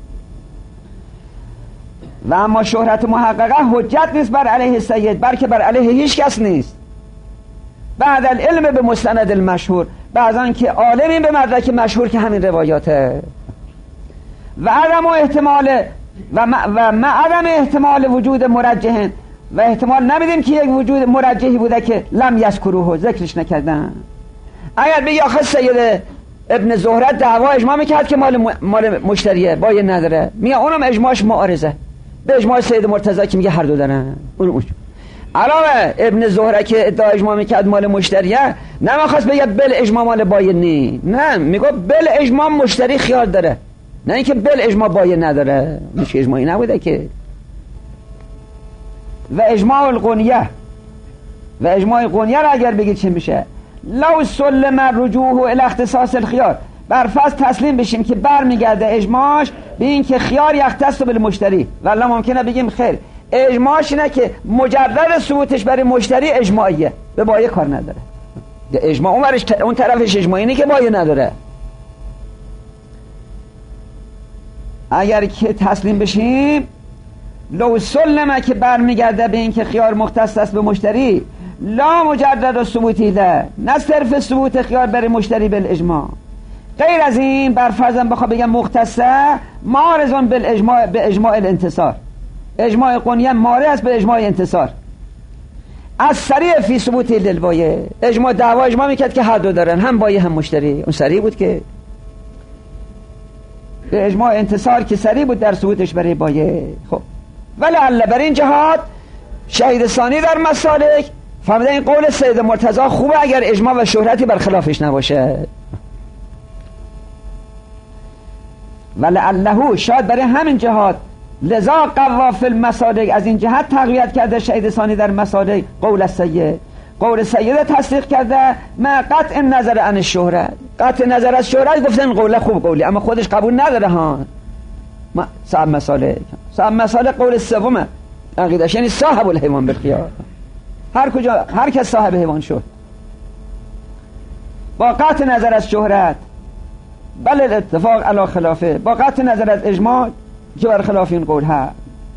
و اما شهرت محققه حجت نیست بر علیه سید بلکه بر علیه هیچ کس نیست، بعد العلم به مستند المشهور، بعضان که عالمین به مدرک مشهور که همین روایاته. و عدم احتمال و عدم احتمال وجود مرجحن، و احتمال نمیدیم که یک وجود مرجحی بوده که لم یذکروه ذکرش نکردن. اگر بگی آخه سید ابن زهره دعوا اجماع میکرد که مال مشتریه بایع نداره، میگه اونم اجماعش معارضه به اجماع سید مرتضی که میگه هر دو دارن. علاوه ابن زهره که ادعا اجماع میکرد مال مشتریه نمیخواست بگه بل اجماع مال بایع نی، نه میگه بل اجماع مشتری خیال داره، نه اینکه بل اجماع بایع نداره، میشه اجماعی نبوده که. و اجماع القنیه، و اجماع قنیه را اگر بگید چه میشه؟ لو سلم رجوعه الی اختصاص الخيار، بر فرض تسلیم بشیم که برمیگرده اجماعش به این که خیار یختص بالمشتری، والله ممکنه بگیم خیر اجماعش اینه که مجرد ثبوتش برای مشتری اجماعیه به بایع کار نداره، اجماع اون طرفش اجماعی اینه که بایع نداره. اگر که تسلیم بشیم لو سلمه که برمیگرده به این که خیار مختص است به مشتری، لا مجرد ثبوتی ده، نه صرف ثبوت خیار برای مشتری بالاجماع، غیر از این بر فرضم بخوام بگم مختصه معارضون بالاجماع به اجماع الانتصار، اجماع قنیه معارض است به اجماع انتصار. از سریع فی ثبوت للبایع، اجماع دعوا اجماع میکرد که هر دو دارن هم بایع هم مشتری، اون سریع بود که به اجماع انتصار که سریع بود در ثبوتش برای بایع. خب ولعل بر این جهات شهید ثانی در مسالک فهمیده این قول سید مرتضی خوبه اگر اجماع و شهرتی برخلافش نباشه، ولعله شاید برای همین جهات لذا قوا فی المسالک، از این جهت تقویت کرده شهید ثانی در مسالک قول السید، قول سید تصدیق کرده ما قطع نظر عن الشهرت، قطع نظر از شهرت گفتن قول خوب قولی اما خودش قبول نداره ها. صاحب مسالک قول سومه عقیدش، یعنی صاحب الحیوان بالخیار، هر کس صاحب حیوان شد با قطع نظر از شهرت، بل الاتفاق علی خلافه، با قطع نظر از اجماع که بر خلاف این قول ها.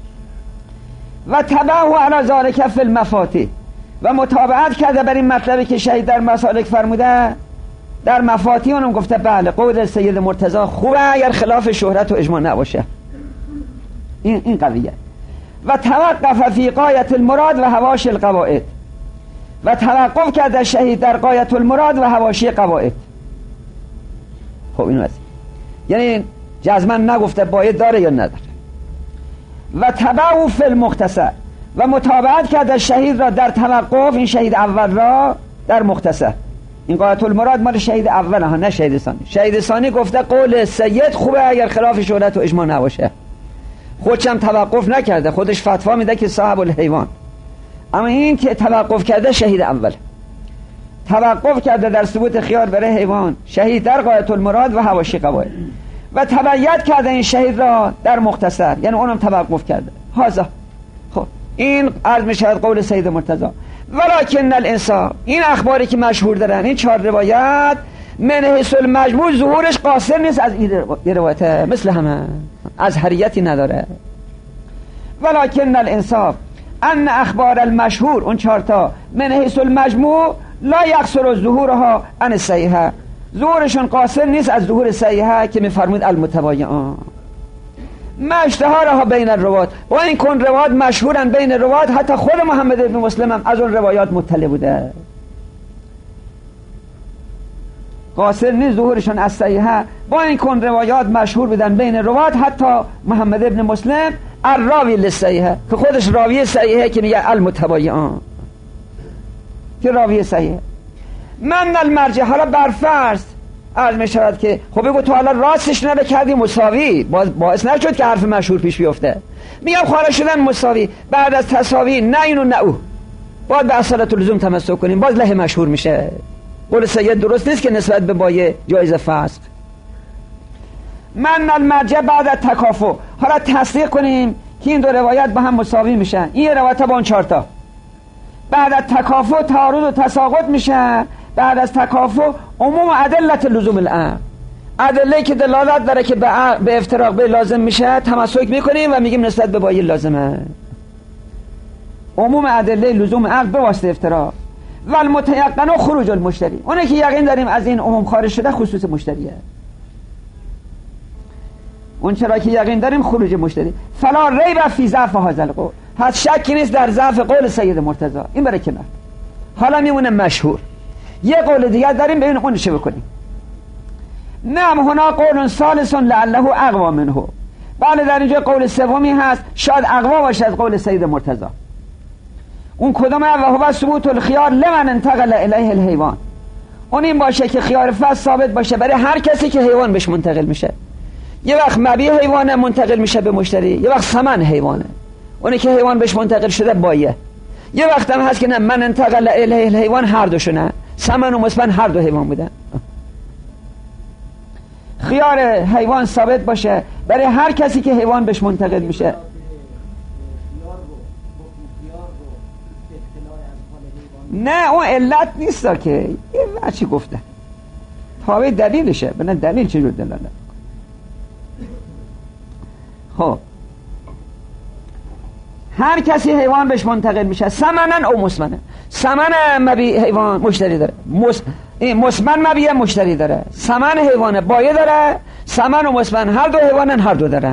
و تبعه علی ذلک فی المفاتیح، و متابعت کرده بر این مطلبی که شهید در مسالک فرموده در مفاتیح، اونم گفته بله قول سید مرتضی خوبه اگر خلاف شهرت و اجماع نباشه، این قضیه. و توقف فی غایت المراد و حواشی القواعد، و توقف کرده شهید در غایت المراد و حواشی قواعد. خب اینو از یعنی جزما نگفته باید داره یا نداره. و تبعه فی المختصر، و متابعت کرده شهید را در توقف، این شهید اول را در مختصر، این غایت المراد مال شهید اول ها نه شهید ثانی. شهید ثانی گفته قول سید خوبه اگر خلاف شهرت و اجماع نباشه، خودش هم توقف نکرده، خودش فتوا میده که صاحب الحیوان، اما این که توقف کرده شهید اول. توقف کرده در ثبوت خیار برای حیوان شهید در غایت المراد و حواشی قواعد و تبعیت کرده این شهید را در مختصر، یعنی اونم توقف کرده. هازا خب این عرض می شود قول سید مرتضی. ولکن الانصاف، این اخباری که مشهور دارن این 4 روایت من حیث المجموع ظهورش قاصر نیست از این روایت، مثل همه ازهریتی نداره. ولکن الانصاف ان اخبار المشهور اون 4 تا من حیث المجموع لا یقصر ظهورها عن الصحیحه، ظهورشون قاصر نیست از ظهور صحیحه که میفرمود المتبایعان. ما اشتهارها بین الروات، و این کن روایات مشهورن بین روات، حتی خود محمد ابن مسلم هم از اون روایات مطلع بوده. قاصر نیست ظهورشون از صحیحه، با این کن روایات مشهور بودن بین روات، حتی محمد ابن مسلم الراوی للصحیحه که خودش راوی صحیحه که میگه المتبایعان که راوی صحیحه. من المرجع، حالا برفرض عرض می شود که خب بگو تو حالا راستش نکردی مساوی، باعث نشد که حرف مشهور پیش بیفته. میگم خارج شدن مساوی بعد از تساوی نه اینو نه او، باید به اصالت لزوم تمسک کنیم، باز له مشهور میشه. قول سید درست نیست که نسبت به بایه جایزه فصل. من المرجع بعد از تکافؤ، حالا تصدیق کنیم که این 2 روایت با هم مساوی میشن، این روایت با اون 4 تا بعد از تکافؤ تعارض و تساقط میشه. بعد از تکافؤ عموم ادلت لزوم العقل، ادله که دلالت داره که به افتراق به لازم میشه تمسک میکنیم و میگیم نسبت به بایه لازمه. عموم ادله لزوم عقل به واسطه افتراق. و المتيقن خروج المشتری، اونه که یقین داریم از این عموم خارج شده خصوص مشتریه. اون چرا که یقین داریم خروج مشتری. فلا ریب فی ضعف هذا القول، هیچ شکی نیست در ضعف قول سید مرتضی. این برای کنار. حالا میمونه مشهور. یه قول دیگر داریم، ببین اون چه بکنیم. نعم هنا قول ثالث لعله اقوا منه، بله در اینجا قول سومی هست شاید اقوا باشه از قول سید مرتضی. اون کدومه؟ و هو ثبوت الخيار لمن انتقل الیه الحیوان، اون این باشه که خیار فصل ثابت باشه برای هر کسی که حیوان بهش منتقل میشه. یه وقت مبیع حیوانه منتقل میشه به مشتری، یه وقت ثمن حیوانه اونی که حیوان بهش منتقل شده بایه. یه وقت هم هست که نه من انتقل الیه الحیوان هر دوشونه، ثمن و مسمن هر دو حیوان بودن. خیار حیوان ثابت باشه برای هر کسی که حیوان بهش منتقل میشه. نه اون علت نیست که این چی گفته تابع دلیلشه، بنا دلیل چجور دلاله. خب هر کسی حیوان بهش منتقل میشه ثمنن او مسمنه، ثمن مبیع حیوان مشتری داره، مسمن مبیع مشتری داره، ثمن حیوان بایع داره، ثمن و مسمن هر دو حیوانن هر دو دارن،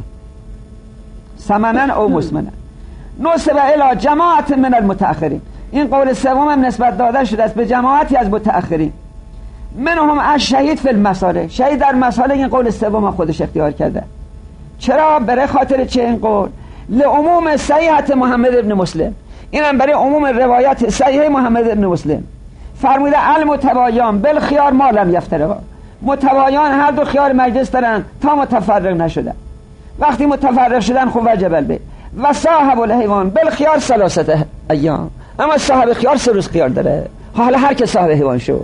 ثمنن او مسمنه. نسب الی جماعت من المتأخرین، این قول سوم هم نسبت داده شده است به جماعتی از متأخرین. منهم الشهید فی المصالح، شهید در مصالح این قول سوم خودش اختیار کرده. چرا؟ برای خاطر چه این قول؟ لعموم صحیحت محمد ابن مسلم، اینم برای عموم روایت صحیح محمد ابن مسلم. فرموده المتبایان بالخیار ما لم یفترقا، متبایان هر دو خیار مجلس دارن تا متفرق نشدن، وقتی متفرق شدن خب وجب البیع. و صاحب الحیوان بالخیار 3 ایام، اما صاحب خیار 3 روز خیار داره. حالا هر که صاحب حیوان شو،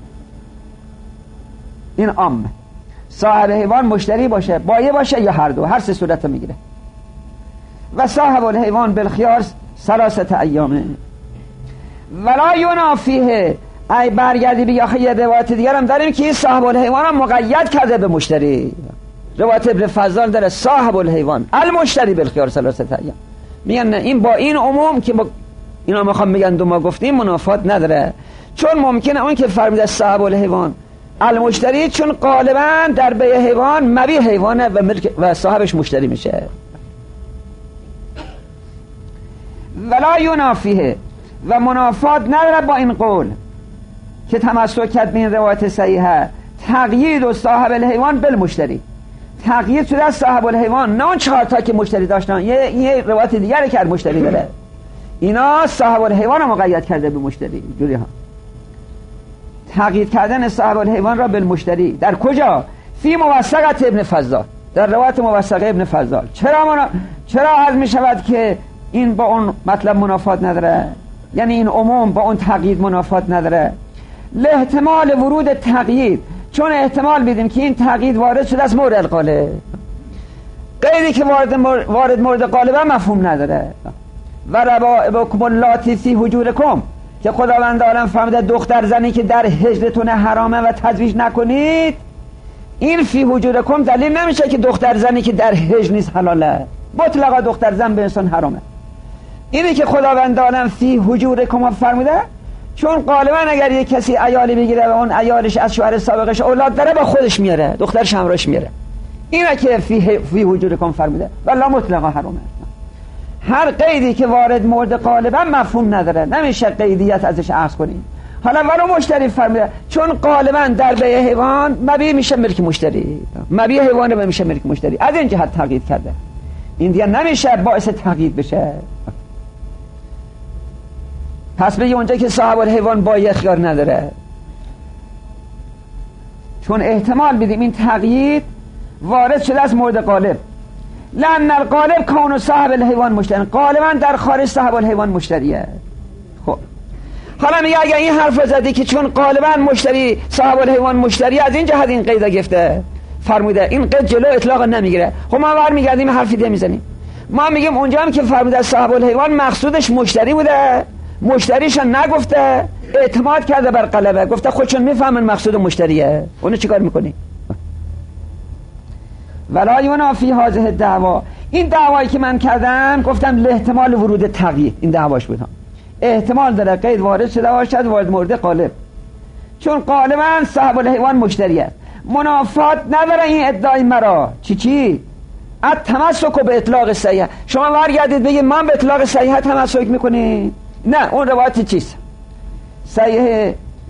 این عام، صاحب حیوان مشتری باشه بایع باشه یا هر دو، هر 3 صورت رو میگیره. و صاحب الحیوان بالخیار 3 ایام ولا ینافیه. ای برگردی بگی آخه یه روایت دیگر هم داریم که این صاحب الحیوان هم مقید کرده به مشتری. روایت ابن فضال داره صاحب الحیوان المشتری بالخیار 3 ایام. میگن این با این عموم که با اینا میخوام میگن دو ما گفتیم منافات نداره، چون ممکنه اون که فرموده صاحب الحیوان المشتری، چون غالبا در بیع حیوان مبیع حیوانه و صاحبش مشتری میشه. ولا ینافیه، و منافات نداره با این قول که تمسک کرد به این روایت صحیحه. تقیید و صاحب الحیوان بالمشتری، تقیید شده از صاحب الحیوان، نه اون 4 تا که مشتری داشتن، یه روایت دیگری که مشتری داره. اینا صاحب الحیوان رو مقید کرده به مشتری. جوری ها تقیید کردن صاحب الحیوان را بالمشتری در کجا؟ فی موثقت ابن فضال، در روایت موثقه ابن فضال. چرا عرض می شود که این با اون مطلب منافات نداره؟ یعنی این عموم با اون تقیید منافات نداره. لاحتمال ورود تقیید، چون احتمال بدیم که این تقیید وارد شده از مورد القالب. قیدی که وارد مورد قالب مفهوم نداره. و ربائبکم اللاتی فی حجورکم، که خداوند عالم فرموده دختر زنی که در حجرتون حرامه و تزویج نکنید، این فی حجورکم دلیل نمیشه که دختر زنی که در حجر نیست حلاله. مطلقا دختر زن به انسان حرامه. اینی که خداوند عالم فی حجورکم فرموده، چون غالبا اگر یک کسی عیالی بگیره و اون عیالش از شوهر سابقش اولاد داره با خودش میاره، دخترش همراهش میاره. اینه که فی حجورکم فرموده، والله مطلقا حرامه. هر قیدی که وارد مورد غالبا مفهوم نداره، نمیشه قیدیت ازش اخذ کنیم. حالا ولو مشتری فرموده، چون غالبا در بیع حیوان مبیع میشه ملک مشتری، مبیع حیوان میشه ملک مشتری، از این جهت تقیید کرده. این دیگه نمیشه باعث تقیید بشه. پس بگی اونجا که صاحب الحیوان باید اختیار نداره، چون احتمال بدیم این تقیید وارد شده از مورد غالب. لأن الغالب کون صاحب الحیوان مشتری، غالبا در خارج صاحب الحیوان مشتریه. خب حالا میگه اگر این حرف رو زدی که چون غالبا مشتری صاحب الحیوان مشتری، از این جهت این قید گفته فرموده، این قید جلو اطلاق نمیگیره. خب ما برمیگردیم حرفی دیگه میزنیم، ما میگیم اونجا هم که فرموده صاحب الحیوان مقصودش مشتری بوده، مشتریش نگفته، اعتماد کرده بر غلبه، گفته خودشون میفهمن مقصود مشتریه، اونو چیکار میکنی؟ ولا ینافی هذه الدعوا، این دعوایی که من کردم گفتم لاحتمال ورود تقیید، این دعواش بود، احتمال داره قید وارد شده باشد وارد مورد غالب، چون غالبا صاحب الحیوان مشتریه. منافات نداره این ادعای مرا. چی؟ التمسک به اطلاق صحیح. شما برگردید بگید من به اطلاق صحیح تمسک میکنی؟ نه، اون روایت چیست؟ صحیح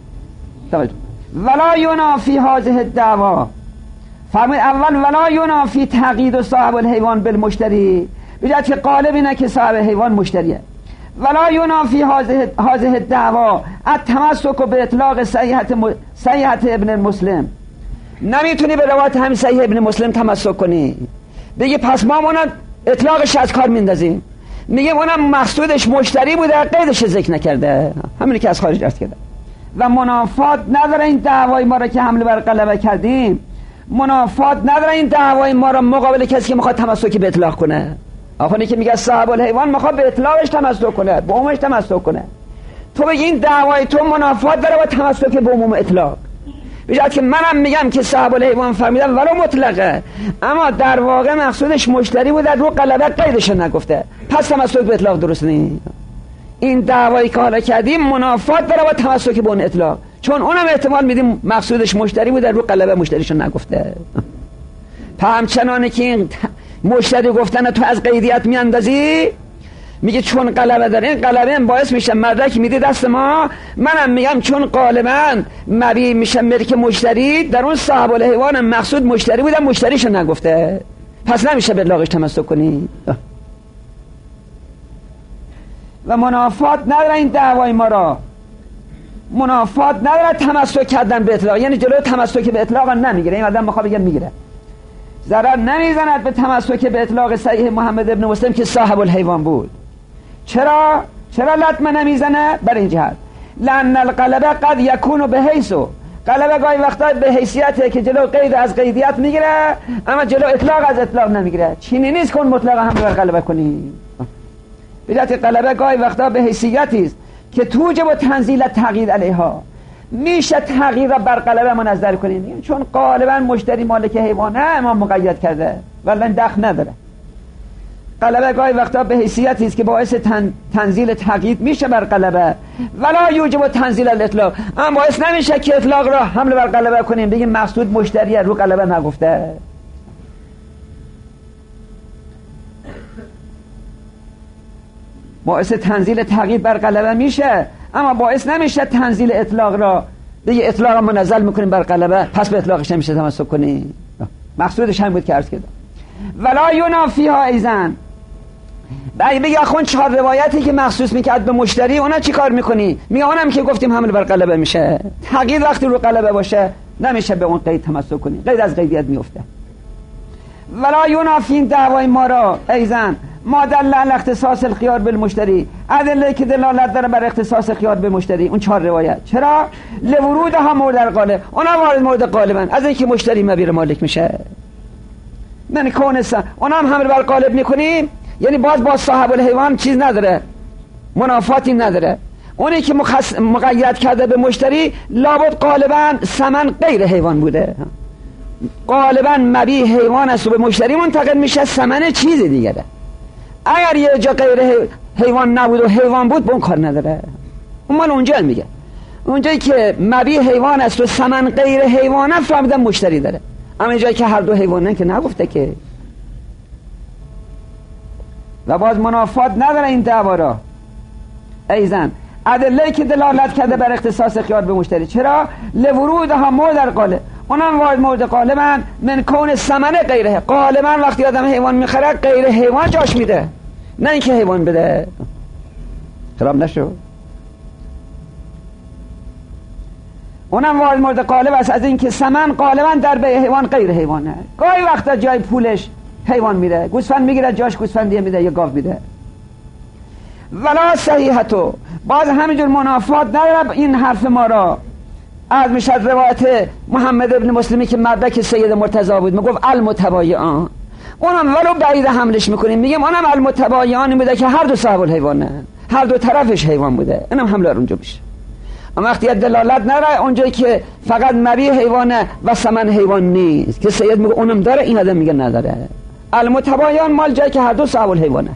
ولا ینافی هذه الدعوا. فرمود اول ولا ینافی تقیید صاحب الحیوان بالمشتری، بجد که غالب اینه که صاحب الحیوان مشتریه. ولا ینافی هذه الدعوا التمسک به اطلاق صحیحت ابن المسلم. نمیتونی به روایت همین صحیح ابن مسلم تمسک کنی، بگی پس ما اونم اطلاقش از کار میندازیم، میگیم اونم مقصودش مشتری بوده، قیدش ذکر نکرده، همینی که از خارج عرض کرده. و منافات نداره این دعوای ما را که حمله بر غلبه کردیم، منافات نداره این دعوای ما را مقابل کسی که میخواد تمسک به اطلاق کنه. آخونی که میگه صاحب الحیوان میخواد به اطلاقش تمسک کنه، به عمومش تمسک کنه، تو بگی این دعوای تو منافات داره با تمسک به عموم اطلاق. بجد که منم میگم که صاحب الحیوان فرمیدم ولو مطلقه، اما در واقع مقصودش مشتری بوده، رو غلبه قیدش نگفته، پس تمسک به اطلاق درست نیست. این دعوایی که حالا کردیم منافات داره با تمسک به اون اطلاق، چون اونم احتمال میدیم مقصودش مشتری بوده، رو غلبه مشتریشو نگفته. همچنانه که این مشتری گفتن تو از قیدیت میاندازی، میگه چون غلبه داره، این غلبه باعث میشه مدرک میده دست ما، منم میگم چون غالبا مبیع میشه ملک مشتری، در اون صاحب الحیوان مقصود مشتری بوده، مشتریشو نگفته، پس نمیشه به اطلاقش تمسک کنی. و منافات نداره این دعوای ما را، منافات نداره تمسک کردن به اطلاق، یعنی جلوی تمسک به اطلاق نمیگیره. این آدم میخواد بگه میگیره، ضرر نمیزند به تمسک به اطلاق صحیح محمد ابن مسلم که صاحب الحیوان بود. چرا لطمه نمیزنه؟ برای این جهت لأن القلبه قد یکون به حیثو، قلبه گاهی وقتا به حیثیته که جلو قید از قیدیت میگیره، اما جلو اطلاق از اطلاق نمیگیره. چینی نیست که اون مطلق هم بر قلبه کنی، بجات قلبه گاهی وقتا به حیثیتی است که توجب تنزیل تغییر علیها، میشه تغییر را بر قلبه منظر کنیم، چون غالبا مشتری مالک حیوانه، امام مقید کرده ولی دخل نداره. قلبه گاهی وقتا به حیثیتی است که باعث تنزیل تغییر میشه بر قلبه، ولا یوجب تنزیل الاطلاق، اما باعث نمیشه که اطلاق را حمله بر قلبه کنیم، بگیم مقصود مشتریه، رو قلبه نگفته. باعث تنزیل تغییر بر قلبه میشه، اما باعث نمیشه تنزیل اطلاق را، دیگه اطلاق را منزل میکنیم بر قلبه، پس به اطلاقش نمیشه تمسک کنی. مقصودش هم بود که عرض کردم. ولا ینافیها ایزن، بگه اخوان 4 روایتی که مخصوص میکرد به مشتری، اونا چی کار میکنی؟ میگه اونم که گفتیم حمل بر قلبه میشه، تغییر وقتی رو قلبه باشه نمیشه به اون قید تمسک کنی، قید از قیدیت میفته. ولا ینافین دعوای ما را ایزن ما دل علی اختصاص الخیار بالمشتری، ادله که دلالت داره بر اختصاص خیار به مشتری، اون 4 روایت. چرا؟ لورودها مورد القالب، اونا وارد مورد قالبن، از اینکه مشتری مبیر مالک میشه. من کونسا اونا هم بر قالب میکنیم، یعنی باز با صاحب الحیوان چیز نداره، منافاتی نداره. اونی که مقید کرده به مشتری لابد غالبا ثمن غیر حیوان بوده، غالبا مبیع حیوان است و به مشتری منتقل میشه، ثمن چیز دیگه ده. اگر یه جا غیر حیوان نبود و حیوان بود، به اون کار نداره. اون من اونجا میگه، اونجایی که مبیع حیوان است و ثمن غیر حیوانه فهمیدن مشتری داره. اما جایی که هر دو حیوانن که نگفته که. و باز منافات نداره این دعوا را. ایزن ادله که دلالت کرده بر اختصاص خیار به مشتری. چرا؟ لورودها مورد القالب، اونم وارد مورد قالبن. من کون ثمن غیره، غالبا وقتی آدم حیوان میخره غیر حیوان جاش میده، نه اینکه حیوان بده. خراب نشو. اونم وارد مورد قالب است از اینکه ثمن غالبا در به حیوان غیر حیوانه. گاهی وقتا جای پولش حیوان میده، گوسفند میگیره جاش گوسفندیه میده یا گاو میده. ولا صحیحتو، باز همینجور منافات نداره این حرف ما را. از میشد روایت محمد ابن مسلمی که مدرک سید مرتضی بود، میگفت المتبایعان، اونم ولو بعید حملش میکنیم میگیم اونم المتبایعان بوده که هر دو صاحب الحیوانه، هر دو طرفش حیوان بوده، اینم حمله اونجا میشه. اما وقتی دلالت نداره اونجایی که فقط مبیع حیوانه و ثمن حیوان نیست که سید میگه اونم داره، این آدم میگه نداره. المتبایعان مال جایی که هر دو صاحب الحیوانه.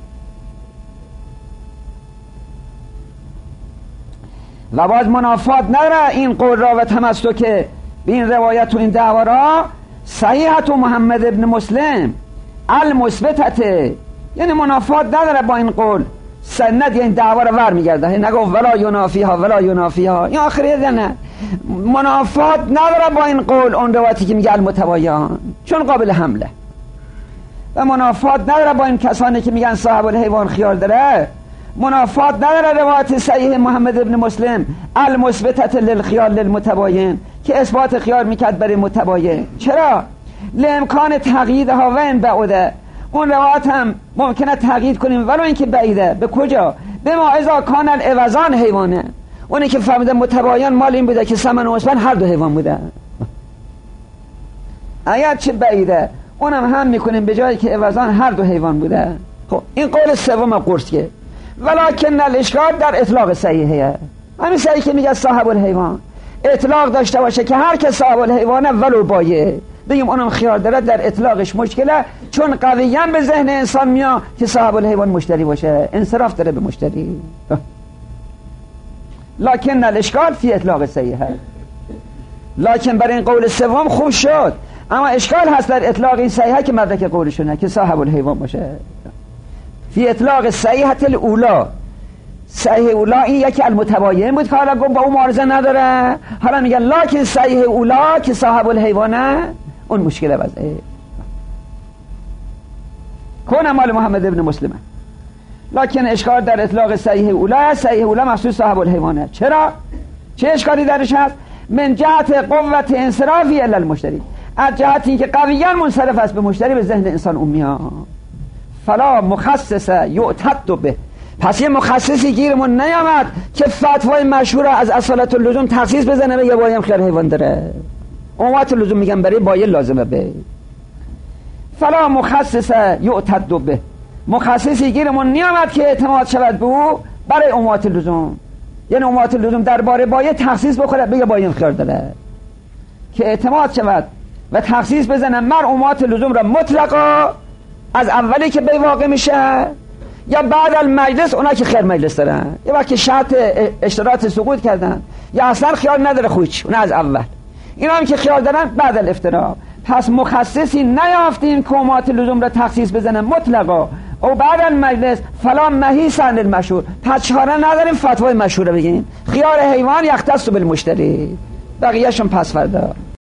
و باز منافات نداره این قول را و تمسک به این روایت و این دعوا را. صحیحت و محمد ابن مسلم المثبتته، یعنی منافات نداره با این قول. سند این دعوا را ور میگرده، نگو ولا ینافیها ولا ینافیها، این آخریه نه. منافات نداره با این قول اون روایتی که میگه المتبایعان، چون قابل حمله. و منافات نداره با این کسانی که میگن صاحب الحیوان خیار داره. منافات نداره روایت صحیح محمد ابن مسلم المثبتة للخیار للمتباین که اثبات خیار میکرد برای متباین. چرا؟ لامکان تقییدها و ان بعده، اون روایت هم ممکنه تقیید کنیم ولو اینکه بعیده. به کجا؟ به ما اذا کان العوضان حیوانه، اونی که فهمیده متباین مال این بوده که ثمن و مثمن هر دو حیوان بوده. اگر چه بعیده اونم هم میکنیم به جایی که عوضان هر دو حیوان بوده. خب این قول سوم قرص که ولکن الاشکال در اطلاق صحیحه، همین صحیح که میگه صاحب الحیوان اطلاق داشته باشه که هر که صاحب الحیوانه ولو بایه بگیم اونم خیار داره، در اطلاقش مشکله، چون قویاً به ذهن انسان میاد که صاحب الحیوان مشتری باشه، انصراف داره به مشتری. لکن الاشکال فی اطلاق صحیحه، لکن برای این قول سوم خوب شد، اما اشکال هست در اطلاق این صحیحه که مدرک قولشونه که صاحب الحیوان باشه. فی اطلاق صحیحت الاولا، صحیح اولا این یکی المتباین بود که حالا با اون معارضه نداره، حالا میگن لکن صحیح اولا که صاحب الحیوانه اون مشکل وضعه. کون مال محمد ابن مسلمه، لکن اشکال در اطلاق صحیح اولا، صحیح اولا مخصوص صاحب الحیوانه. چرا؟ چه اشکالی درش هست؟ من جهت قوت انصرافی الی المشتری، از جهت اینکه قویاً منصرف است به مشتری، به ذهن انسان امیا. فلا مخصص یعتد به، پس یه مخصصی گیرمون نیامد که فتوای مشهور از اصالت اللزوم تخصیص بزنه به یه بایم خیار حیوان داره. اموات اللزوم میگن برای بایه لازمه به. فلا مخصص یعتد به، مخصصی گیرمون نیامد که اعتماد شود به او برای اموات اللزوم، یعنی اموات اللزوم درباره بایه تخصیص بخوره بگه بایم خیار داره، که اعتماد شود و تخصیص بزنه مر اموات اللزوم را مطلقا از اولی که به واقع میشه یا بعد المجلس، اونا که خیر مجلس دارن یه وقت شرط اشتراط سقوط کردن یا اصلا خیال نداره خویچ، اونا از اول، اینا هم که خیال دارن بعد الافتراء. پس مخصصی نیافتیم که اموات لزوم را تخصیص بزنه مطلقا او بعد المجلس فلا محیص عن المشهور، پس چاره نداریم فتوای مشهور بگیم خیار حیوان یختص بالمشتری، بقیه‌شون پس فردا.